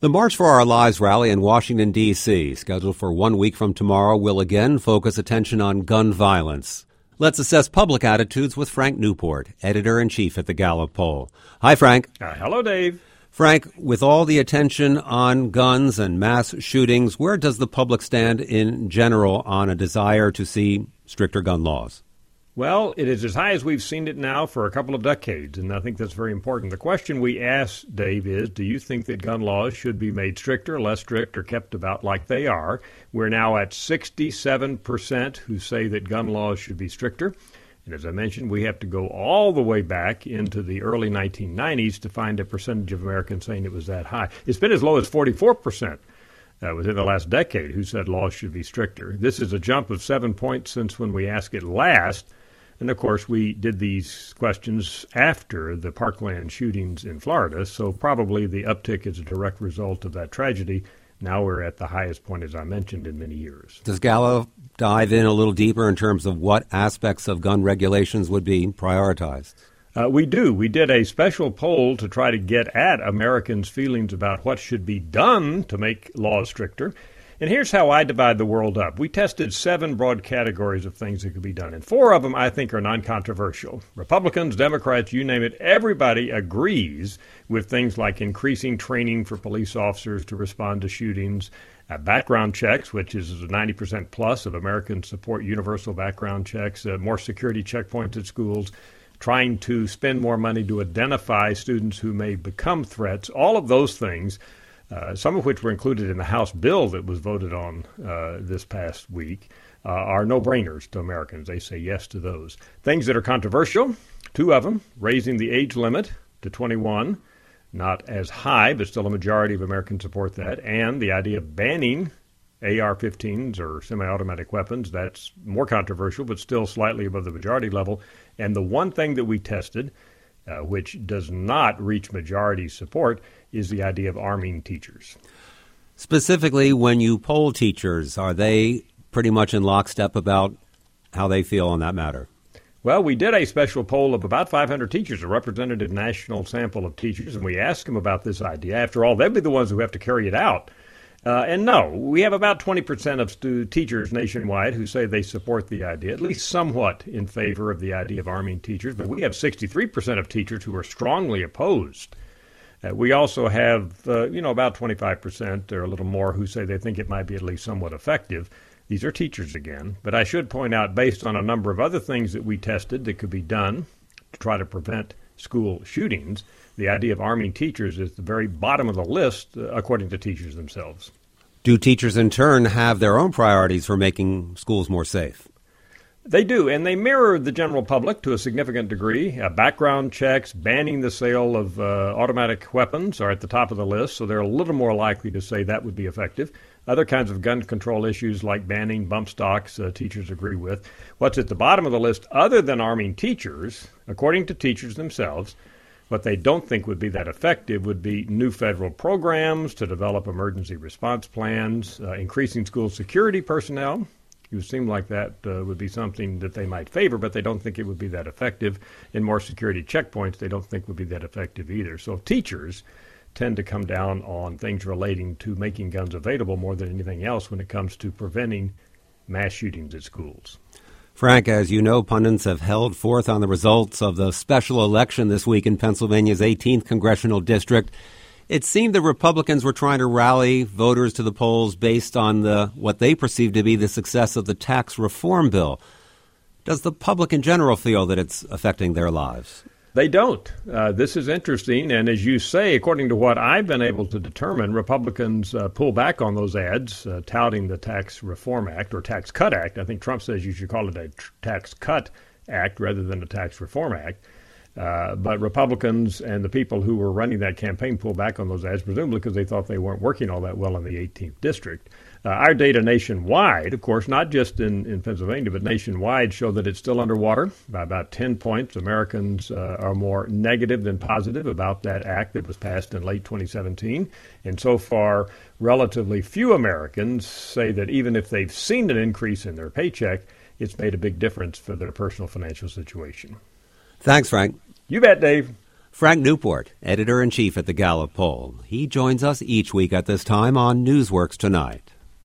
The March for Our Lives rally in Washington, D.C., scheduled for 1 week from tomorrow, will again focus attention on gun violence. Let's assess public attitudes with Frank Newport, editor-in-chief at the Gallup poll. Hi, Frank. Hello, Dave. Frank, with all the attention on guns and mass shootings, where does the public stand in general on a desire to see stricter gun laws? Well, it is as high as we've seen it now for a couple of decades, and I think that's very important. The question we ask, Dave, is, do you think that gun laws should be made stricter, less strict, or kept about like they are? We're now at 67% who say that gun laws should be stricter. And as I mentioned, we have to go all the way back into the early 1990s to find a percentage of Americans saying it was that high. It's been as low as 44%. Within the last decade, who said laws should be stricter. This is a jump of 7 points since when we asked it last. And, of course, we did these questions after the Parkland shootings in Florida, so probably the uptick is a direct result of that tragedy. Now we're at the highest point, as I mentioned, in many years. Does Gallup dive in a little deeper in terms of what aspects of gun regulations would be prioritized? We do. We did a special poll to try to get at Americans' feelings about what should be done to make laws stricter. And here's how I divide the world up. We tested 7 broad categories of things that could be done, and 4 of them I think are non-controversial. Republicans, Democrats, you name it, everybody agrees with things like increasing training for police officers to respond to shootings, background checks, which is 90% plus of Americans support universal background checks, more security checkpoints at schools, trying to spend more money to identify students who may become threats, all of those things. Some of which were included in the House bill that was voted on this past week, are no-brainers to Americans. They say yes to those. Things that are controversial, 2 of them, raising the age limit to 21, not as high, but still a majority of Americans support that, and the idea of banning AR-15s or semi-automatic weapons. That's more controversial, but still slightly above the majority level. And the one thing that we tested, which does not reach majority support, is the idea of arming teachers. Specifically, when you poll teachers, are they pretty much in lockstep about how they feel on that matter? Well, we did a special poll of about 500 teachers, a representative national sample of teachers, and we asked them about this idea. After all, they'd be the ones who have to carry it out. And no, we have about 20% of teachers nationwide who say they support the idea, at least somewhat in favor of the idea of arming teachers. But we have 63% of teachers who are strongly opposed. We also have, about 25% or a little more who say they think it might be at least somewhat effective. These are teachers again. But I should point out, based on a number of other things that we tested that could be done to try to prevent school shootings, the idea of arming teachers is the very bottom of the list, according to teachers themselves. Do teachers, in turn, have their own priorities for making schools more safe? They do, and they mirror the general public to a significant degree. Background checks, banning the sale of automatic weapons are at the top of the list, so they're a little more likely to say that would be effective. Other kinds of gun control issues like banning bump stocks, teachers agree with. What's at the bottom of the list, other than arming teachers, according to teachers themselves, what they don't think would be that effective would be new federal programs to develop emergency response plans, increasing school security personnel. It would seem like that would be something that they might favor, but they don't think it would be that effective. And more security checkpoints they don't think would be that effective either. So teachers tend to come down on things relating to making guns available more than anything else when it comes to preventing mass shootings at schools. Frank, as you know, pundits have held forth on the results of the special election this week in Pennsylvania's 18th congressional district. It seemed the Republicans were trying to rally voters to the polls based on what they perceived to be the success of the tax reform bill. Does the public in general feel that it's affecting their lives? They don't. This is interesting, and as you say, according to what I've been able to determine, Republicans pull back on those ads touting the Tax Reform Act or Tax Cut Act. I think Trump says you should call it a Tax Cut Act rather than a Tax Reform Act. But Republicans and the people who were running that campaign pulled back on those ads, presumably because they thought they weren't working all that well in the 18th district. Our data nationwide, of course, not just in Pennsylvania, but nationwide, show that it's still underwater by about 10 points. Americans are more negative than positive about that act that was passed in late 2017. And so far, relatively few Americans say that even if they've seen an increase in their paycheck, it's made a big difference for their personal financial situation. Thanks, Frank. You bet, Dave. Frank Newport, editor-in-chief at the Gallup poll. He joins us each week at this time on Newsworks Tonight.